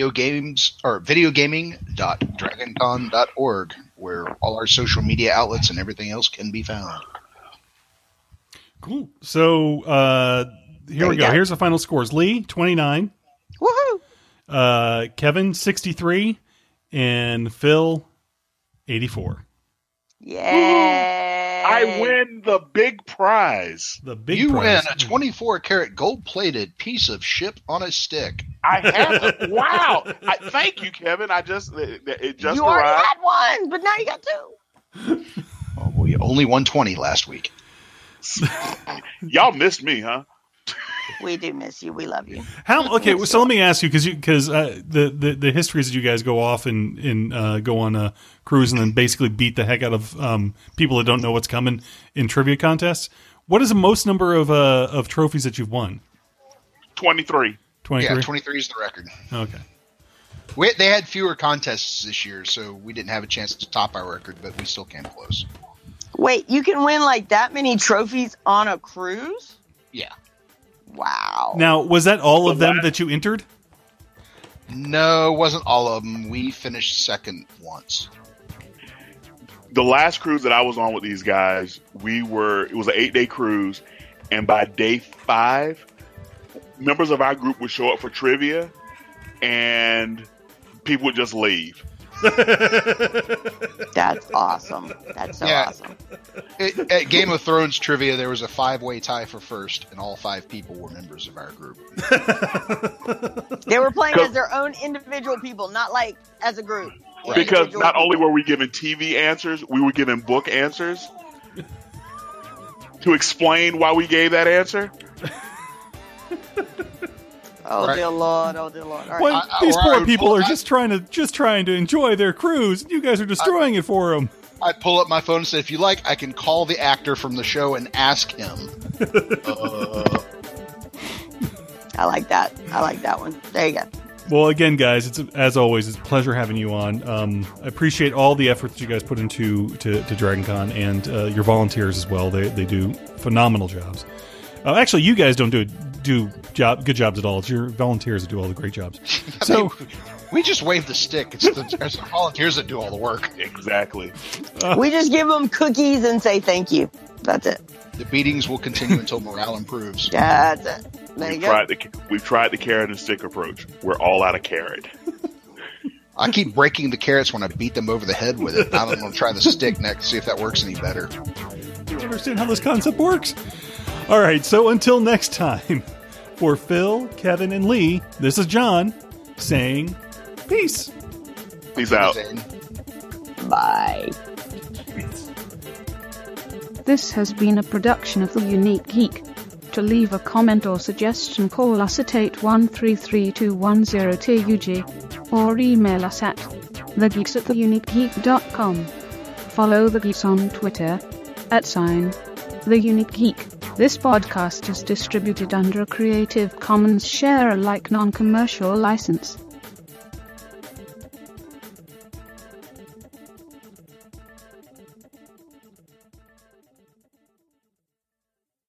videogaming.dragoncon.org, where all our social media outlets and everything else can be found. Cool. So here we go. Here's the final scores. Lee, 29. Woohoo! Kevin, 63. And Phil, 84. Yeah. I win the big prize. You win a 24-karat gold-plated piece of ship on a stick. I have it. Wow. Thank you, Kevin. It just you already arrived. had one, but now you got 2. Oh, we only won 20 last week. Y'all missed me, huh? We do miss you. We love you. Okay, so let me ask you, because the history is that you guys go off and go on a cruise and then basically beat the heck out of people that don't know what's coming in trivia contests. What is the most number of trophies that you've won? 23. 23? Yeah, 23 is the record. Okay. They had fewer contests this year, so we didn't have a chance to top our record, but we still came close. Wait, you can win like that many trophies on a cruise? Yeah. Wow. Now, was that all of them that you entered? No, it wasn't all of them. We finished second once. The last cruise that I was on with these guys, it was an 8-day cruise, and by day 5, members of our group would show up for trivia, and people would just leave. That's awesome. That's so awesome. At Game of Thrones trivia, there was a 5-way tie for first, and all 5 people were members of our group. They were playing as their own individual people, not like as a group. Because not only were we given TV answers, we were given book answers to explain why we gave that answer. Oh, dear Lord. Oh, dear Lord. All right. Well, these poor people are just trying to enjoy their cruise, and you guys are destroying it for them. I pull up my phone and say, if you like, I can call the actor from the show and ask him. I I like that. I like that one. There you go. Well, again, guys, as always, it's a pleasure having you on. I appreciate all the effort that you guys put into to DragonCon and your volunteers as well. They do phenomenal jobs. Actually, you guys don't do good jobs at all. It's your volunteers that do all the great jobs. So we just wave the stick. It's the volunteers that do all the work. Exactly. We just give them cookies and say thank you. That's it. The beatings will continue until morale improves. That's it. There you go. We've tried the carrot and stick approach. We're all out of carrot. I keep breaking the carrots when I beat them over the head with it. I'm going to try the stick next, see if that works any better. You don't understand how this concept works. All right, so until next time, for Phil, Kevin, and Lee, this is John saying peace. Peace out. Bye. This has been a production of The Unique Geek. To leave a comment or suggestion, call us at 813-210-2UG or email us at thegeeks@theuniquegeek.com. Follow The Geeks on Twitter @TheUniqueGeek. This podcast is distributed under a Creative Commons Share-alike non-commercial license.